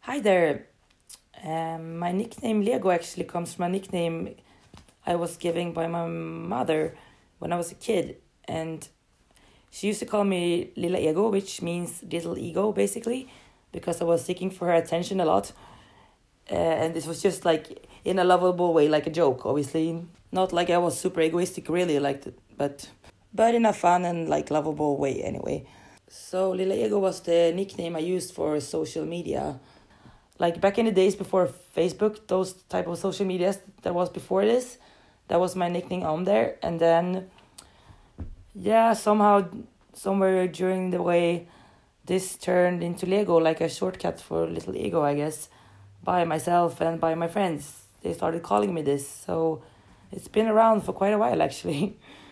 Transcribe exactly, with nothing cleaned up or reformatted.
Hi there. Um, my nickname Lego actually comes from a nickname I was given by my mother when I was a kid. And she used to call me Lilla Ego, which means little ego, basically, because I was seeking for her attention a lot. Uh, and this was just like in a lovable way, like a joke, obviously. Not like I was super egoistic, really, like, but but in a fun and like lovable way, anyway. So Lilla Ego was the nickname I used for social media. Like back in the days before Facebook, those type of social medias that was before this, that was my nickname on there. And then, yeah, somehow, somewhere during the way, this turned into Lego, like a shortcut for little ego, I guess, by myself and by my friends. They started calling me this, so it's been around for quite a while, actually.